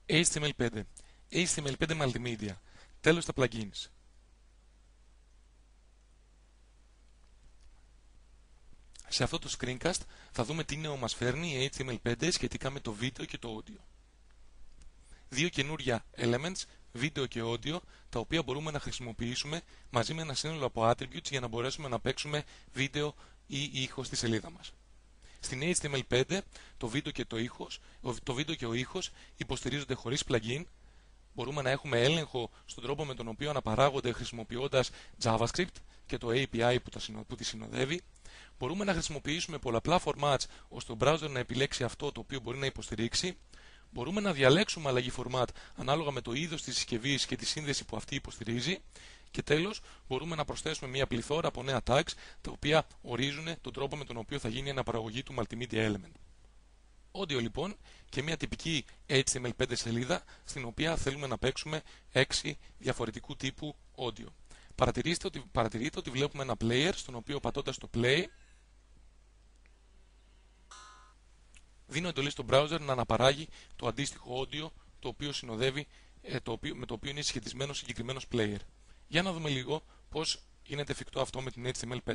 HTML5. HTML5 Multimedia. Τέλος τα plugins. Σε αυτό το screencast θα δούμε τι νέο μας φέρνει η HTML5 σχετικά με το βίντεο και το audio. Δύο καινούρια elements, βίντεο και audio, τα οποία μπορούμε να χρησιμοποιήσουμε μαζί με ένα σύνολο από attributes για να μπορέσουμε να παίξουμε βίντεο ή ήχο στη σελίδα μας. Στην HTML5 το βίντεο και ο ήχος υποστηρίζονται χωρίς plugin. Μπορούμε να έχουμε έλεγχο στον τρόπο με τον οποίο αναπαράγονται χρησιμοποιώντας JavaScript και το API που τη συνοδεύει. Μπορούμε να χρησιμοποιήσουμε πολλαπλά formats ώστε ο browser να επιλέξει αυτό το οποίο μπορεί να υποστηρίξει. Μπορούμε να διαλέξουμε αλλαγή format ανάλογα με το είδος της συσκευής και τη σύνδεση που αυτή υποστηρίζει. Και τέλος, μπορούμε να προσθέσουμε μια πληθώρα από νέα tags τα οποία ορίζουν τον τρόπο με τον οποίο θα γίνει η αναπαραγωγή του multimedia element. Audio λοιπόν και μια τυπική HTML5 σελίδα στην οποία θέλουμε να παίξουμε 6 διαφορετικού τύπου audio. Παρατηρείτε ότι βλέπουμε ένα player στον οποίο πατώντας το play δίνω εντολή στο browser να αναπαράγει το αντίστοιχο audio το οποίο συνοδεύει, με το οποίο είναι συσχετισμένο συγκεκριμένος player. Για να δούμε λίγο πώς γίνεται εφικτό αυτό με την HTML5.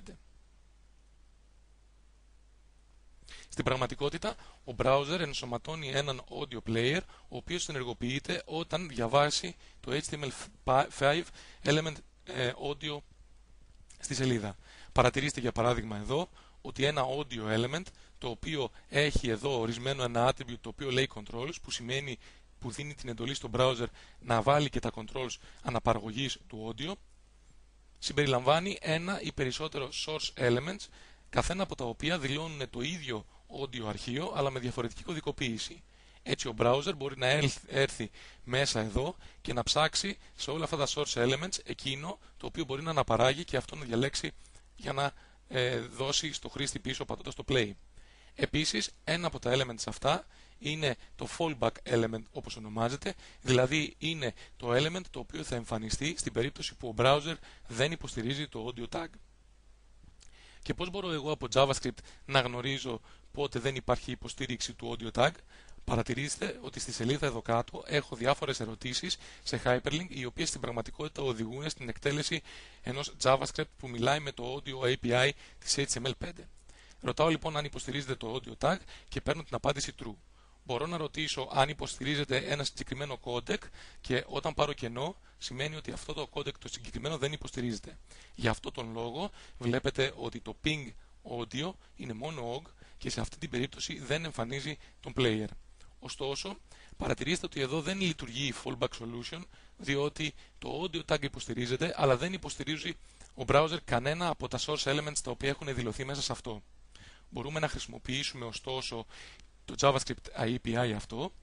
Στην πραγματικότητα, ο browser ενσωματώνει έναν audio player, ο οποίος ενεργοποιείται όταν διαβάσει το HTML5 element audio στη σελίδα. Παρατηρήστε για παράδειγμα εδώ ότι ένα audio element, το οποίο έχει εδώ ορισμένο ένα attribute το οποίο λέει controls, που δίνει την εντολή στο browser να βάλει και τα controls αναπαραγωγής του audio, συμπεριλαμβάνει ένα ή περισσότερο source elements, καθένα από τα οποία δηλώνουν το ίδιο audio αρχείο αλλά με διαφορετική κωδικοποίηση. Έτσι ο browser μπορεί να έρθει μέσα εδώ και να ψάξει σε όλα αυτά τα source elements εκείνο το οποίο μπορεί να αναπαράγει και αυτό να διαλέξει για να δώσει στο χρήστη πίσω πατώντας το play. Επίσης, ένα από τα elements αυτά είναι το fallback element όπως ονομάζεται, δηλαδή είναι το element το οποίο θα εμφανιστεί στην περίπτωση που ο browser δεν υποστηρίζει το audio tag. Και πώς μπορώ εγώ από JavaScript να γνωρίζω πότε δεν υπάρχει υποστήριξη του audio tag? Παρατηρήστε ότι στη σελίδα εδώ κάτω έχω διάφορες ερωτήσεις σε hyperlink, οι οποίες στην πραγματικότητα οδηγούν στην εκτέλεση ενός JavaScript που μιλάει με το audio API της HTML5. Ρωτάω λοιπόν αν υποστηρίζεται το audio tag και παίρνω την απάντηση true. Μπορώ να ρωτήσω αν υποστηρίζεται ένα συγκεκριμένο codec και όταν πάρω κενό σημαίνει ότι αυτό το codec το συγκεκριμένο δεν υποστηρίζεται. Γι' αυτό τον λόγο βλέπετε ότι το ping audio είναι μόνο OGG και σε αυτή την περίπτωση δεν εμφανίζει τον player. Ωστόσο, παρατηρήστε ότι εδώ δεν λειτουργεί η fallback solution, διότι το audio tag υποστηρίζεται αλλά δεν υποστηρίζει ο browser κανένα από τα source elements τα οποία έχουν δηλωθεί μέσα σε αυτό. Μπορούμε να χρησιμοποιήσουμε ωστόσο το JavaScript API αυτό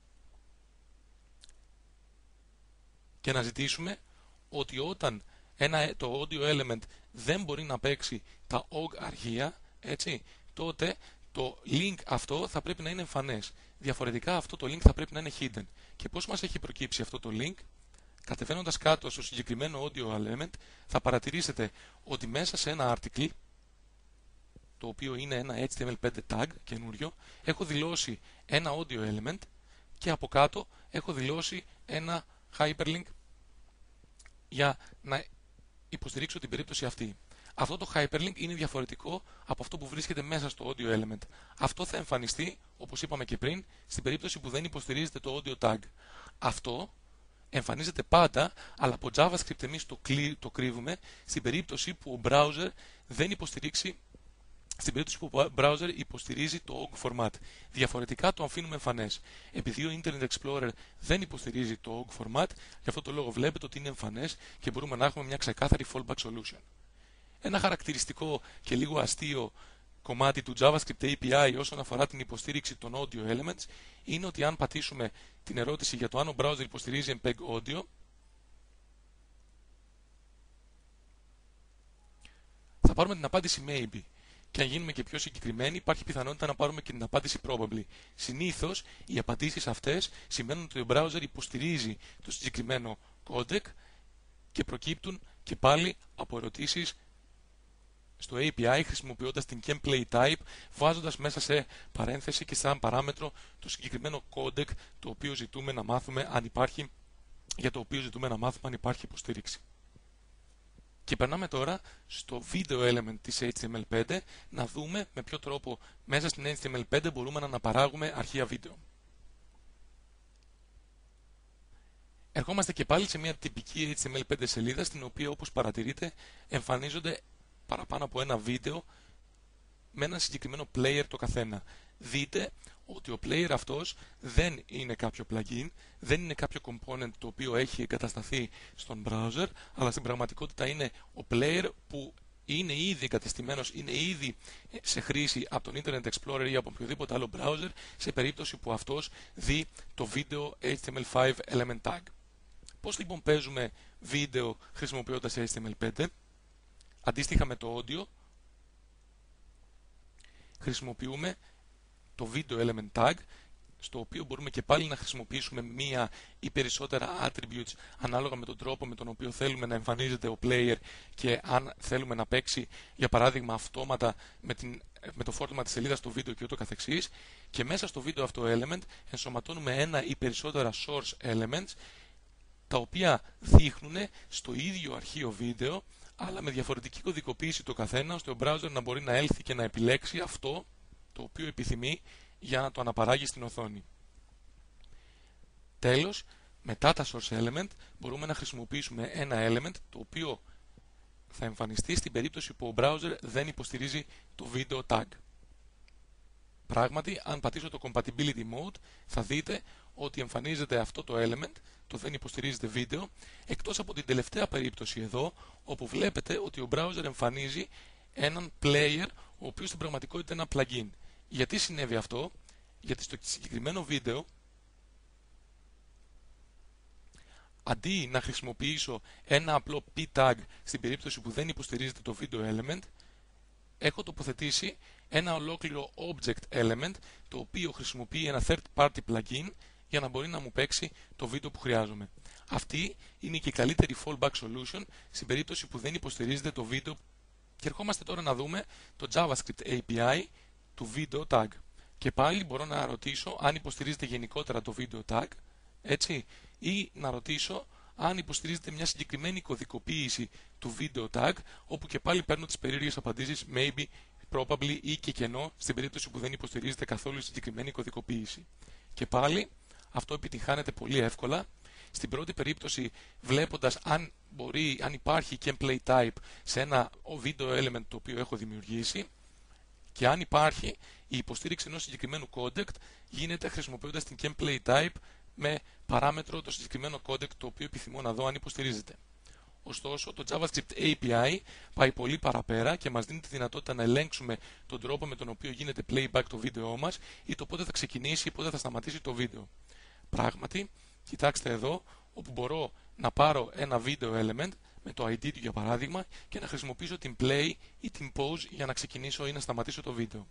και να ζητήσουμε ότι όταν το audio element δεν μπορεί να παίξει τα OGG αρχεία, έτσι, τότε το link αυτό θα πρέπει να είναι εμφανές. Διαφορετικά αυτό το link θα πρέπει να είναι hidden. Και πώς μας έχει προκύψει αυτό το link? Κατεβαίνοντας κάτω στο συγκεκριμένο audio element θα παρατηρήσετε ότι μέσα σε ένα article, το οποίο είναι ένα HTML5 tag καινούριο, έχω δηλώσει ένα audio element και από κάτω έχω δηλώσει ένα hyperlink για να υποστηρίξω την περίπτωση αυτή. Αυτό το hyperlink είναι διαφορετικό από αυτό που βρίσκεται μέσα στο audio element. Αυτό θα εμφανιστεί, όπως είπαμε και πριν, στην περίπτωση που δεν υποστηρίζεται το audio tag. Αυτό εμφανίζεται πάντα, αλλά από JavaScript εμείς το κρύβουμε στην περίπτωση που ο browser δεν υποστηρίξει. Στην περίπτωση που ο browser υποστηρίζει το OGG format. Διαφορετικά το αφήνουμε εμφανές. Επειδή ο Internet Explorer δεν υποστηρίζει το OGG format, γι' αυτό το λόγο βλέπετε ότι είναι εμφανές και μπορούμε να έχουμε μια ξεκάθαρη fallback solution. Ένα χαρακτηριστικό και λίγο αστείο κομμάτι του JavaScript API όσον αφορά την υποστήριξη των audio elements είναι ότι αν πατήσουμε την ερώτηση για το αν ο browser υποστηρίζει MPEG audio, θα πάρουμε την απάντηση maybe. Και αν γίνουμε και πιο συγκεκριμένοι, υπάρχει πιθανότητα να πάρουμε και την απάντηση probably. Συνήθως, οι απαντήσεις αυτές σημαίνουν ότι ο browser υποστηρίζει το συγκεκριμένο codec και προκύπτουν και πάλι από ερωτήσεις στο API χρησιμοποιώντας την Gameplay Type, βάζοντας μέσα σε παρένθεση και σαν παράμετρο το συγκεκριμένο codec το οποίο ζητούμε να μάθουμε αν υπάρχει, για το οποίο ζητούμε να μάθουμε αν υπάρχει υποστήριξη. Και περνάμε τώρα στο video element της HTML5 να δούμε με ποιο τρόπο μέσα στην HTML5 μπορούμε να αναπαράγουμε αρχεία βίντεο. Ερχόμαστε και πάλι σε μια τυπική HTML5 σελίδα στην οποία, όπως παρατηρείτε, εμφανίζονται παραπάνω από ένα βίντεο με ένα συγκεκριμένο player το καθένα. Δείτε ότι ο player αυτός δεν είναι κάποιο plugin, δεν είναι κάποιο component το οποίο έχει εγκατασταθεί στον browser, αλλά στην πραγματικότητα είναι ο player που είναι ήδη εγκατεστημένος, είναι ήδη σε χρήση από τον Internet Explorer ή από οποιοδήποτε άλλο browser, σε περίπτωση που αυτός δει το βίντεο HTML5 element tag. Πώς λοιπόν παίζουμε βίντεο χρησιμοποιώντας HTML5? Αντίστοιχα με το audio, χρησιμοποιούμε το video element tag, στο οποίο μπορούμε και πάλι να χρησιμοποιήσουμε μία ή περισσότερα attributes ανάλογα με τον τρόπο με τον οποίο θέλουμε να εμφανίζεται ο player και αν θέλουμε να παίξει, για παράδειγμα, αυτόματα με το φόρτωμα της σελίδας στο βίντεο και ούτω καθεξής. Και μέσα στο βίντεο αυτό element ενσωματώνουμε ένα ή περισσότερα source elements, τα οποία δείχνουν στο ίδιο αρχείο βίντεο, αλλά με διαφορετική κωδικοποίηση το καθένα, ώστε ο browser να μπορεί να έλθει και να επιλέξει αυτό το οποίο επιθυμεί για να το αναπαράγει στην οθόνη. Τέλος, μετά τα source element μπορούμε να χρησιμοποιήσουμε ένα element το οποίο θα εμφανιστεί στην περίπτωση που ο browser δεν υποστηρίζει το video tag. Πράγματι, αν πατήσω το compatibility mode, θα δείτε ότι εμφανίζεται αυτό το element, το δεν υποστηρίζεται βίντεο, εκτός από την τελευταία περίπτωση εδώ, όπου βλέπετε ότι ο browser εμφανίζει έναν player, ο οποίος στην πραγματικότητα είναι ένα plugin. Γιατί συνέβη αυτό? Γιατί στο συγκεκριμένο βίντεο, αντί να χρησιμοποιήσω ένα απλό p-tag στην περίπτωση που δεν υποστηρίζεται το video element, έχω τοποθετήσει ένα ολόκληρο object element, το οποίο χρησιμοποιεί ένα third party plugin για να μπορεί να μου παίξει το βίντεο που χρειάζομαι. Αυτή είναι και η καλύτερη fallback solution στην περίπτωση που δεν υποστηρίζεται το βίντεο. Και ερχόμαστε τώρα να δούμε το JavaScript API του video tag. Και πάλι μπορώ να ρωτήσω αν υποστηρίζεται γενικότερα το video tag, έτσι, ή να ρωτήσω αν υποστηρίζεται μια συγκεκριμένη κωδικοποίηση του video tag, όπου και πάλι παίρνω τις περίεργες απαντήσεις maybe, probably ή και κενό στην περίπτωση που δεν υποστηρίζεται καθόλου η συγκεκριμένη κωδικοποίηση. Και πάλι αυτό επιτυγχάνεται πολύ εύκολα. Στην πρώτη περίπτωση, βλέποντας αν υπάρχει gameplay type σε ένα video element το οποίο έχω δημιουργήσει, και αν υπάρχει, η υποστήριξη ενός συγκεκριμένου codec γίνεται χρησιμοποιώντας την gameplay type με παράμετρο το συγκεκριμένο codec το οποίο επιθυμώ να δω αν υποστηρίζεται. Ωστόσο, το JavaScript API πάει πολύ παραπέρα και μας δίνει τη δυνατότητα να ελέγξουμε τον τρόπο με τον οποίο γίνεται playback το βίντεό μας ή το πότε θα ξεκινήσει ή πότε θα σταματήσει το βίντεο. Πράγματι, κοιτάξτε εδώ, όπου μπορώ να πάρω ένα video element με το ID του για παράδειγμα και να χρησιμοποιήσω την play ή την pause για να ξεκινήσω ή να σταματήσω το βίντεο.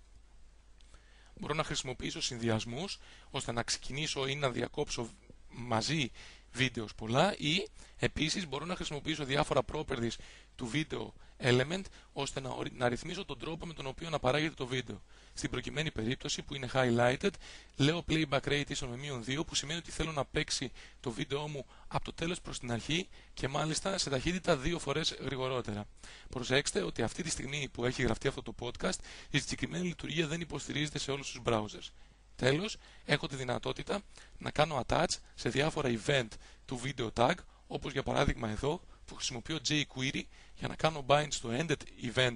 Μπορώ να χρησιμοποιήσω συνδυασμούς ώστε να ξεκινήσω ή να διακόψω μαζί βίντεο πολλά, ή επίσης μπορώ να χρησιμοποιήσω διάφορα properties του video element ώστε να ρυθμίσω τον τρόπο με τον οποίο να παράγεται το βίντεο. Στην προκειμένη περίπτωση που είναι highlighted, λέω playback rate ίσον με -2, που σημαίνει ότι θέλω να παίξει το βίντεό μου από το τέλος προς την αρχή και μάλιστα σε ταχύτητα 2 φορές γρηγορότερα. Προσέξτε ότι αυτή τη στιγμή που έχει γραφτεί αυτό το podcast, η συγκεκριμένη λειτουργία δεν υποστηρίζεται σε όλους τους browsers. Τέλος, έχω τη δυνατότητα να κάνω attach σε διάφορα event του video tag, όπως για παράδειγμα εδώ που χρησιμοποιώ jQuery για να κάνω bind στο ended event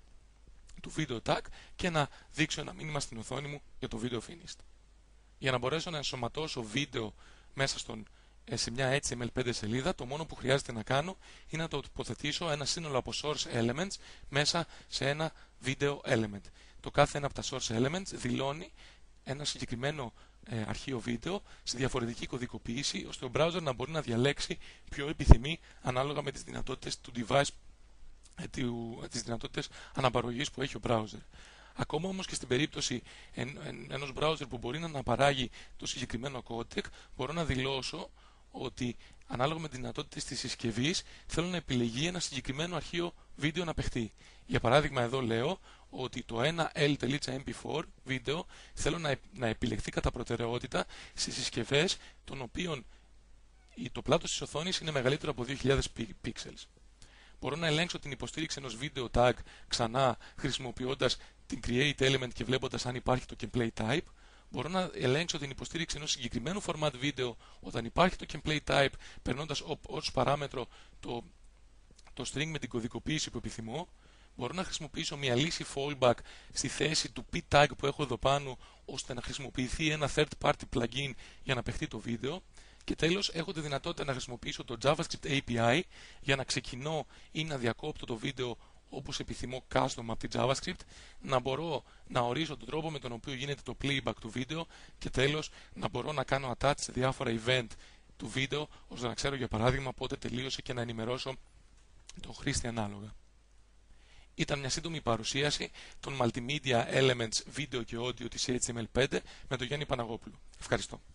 του video tag και να δείξω ένα μήνυμα στην οθόνη μου για το video finished. Για να μπορέσω να ενσωματώσω βίντεο μέσα σε μια HTML5 σελίδα, το μόνο που χρειάζεται να κάνω είναι να το τοποθετήσω ένα σύνολο από source elements μέσα σε ένα video element. Το κάθε ένα από τα source elements δηλώνει ένα συγκεκριμένο αρχείο βίντεο σε διαφορετική κωδικοποίηση, ώστε ο browser να μπορεί να διαλέξει ποιο επιθυμεί ανάλογα με τις δυνατότητες του device, τις δυνατότητες αναπαραγωγής που έχει ο browser. Ακόμα όμως και στην περίπτωση ενός browser που μπορεί να αναπαράγει το συγκεκριμένο codec, μπορώ να δηλώσω ότι ανάλογα με τις δυνατότητες της συσκευής θέλω να επιλεγεί ένα συγκεκριμένο αρχείο βίντεο να παιχτεί. Για παράδειγμα, εδώ λέω ότι το 1L.mp4 βίντεο θέλω να επιλεχθεί κατά προτεραιότητα σε συσκευές των οποίων το πλάτος της οθόνης είναι μεγαλύτερο από 2000 pixels. Μπορώ να ελέγξω την υποστήριξη ενός video tag ξανά χρησιμοποιώντας την create element και βλέποντας αν υπάρχει το template type. Μπορώ να ελέγξω την υποστήριξη ενός συγκεκριμένου format βίντεο όταν υπάρχει το template type, περνώντας ως παράμετρο το string με την κωδικοποίηση που επιθυμώ. Μπορώ να χρησιμοποιήσω μια λύση fallback στη θέση του p-tag που έχω εδώ πάνω, ώστε να χρησιμοποιηθεί ένα third party plugin για να παιχτεί το βίντεο. Και τέλος, έχω τη δυνατότητα να χρησιμοποιήσω το JavaScript API για να ξεκινώ ή να διακόπτω το βίντεο όπως επιθυμώ custom από τη JavaScript, να μπορώ να ορίσω τον τρόπο με τον οποίο γίνεται το playback του βίντεο και τέλος να μπορώ να κάνω attach σε διάφορα event του βίντεο, ώστε να ξέρω για παράδειγμα πότε τελείωσε και να ενημερώσω τον χρήστη ανάλογα. Ήταν μια σύντομη παρουσίαση των Multimedia Elements βίντεο και audio της HTML5 με τον Γιάννη Παναγόπουλο. Ευχαριστώ.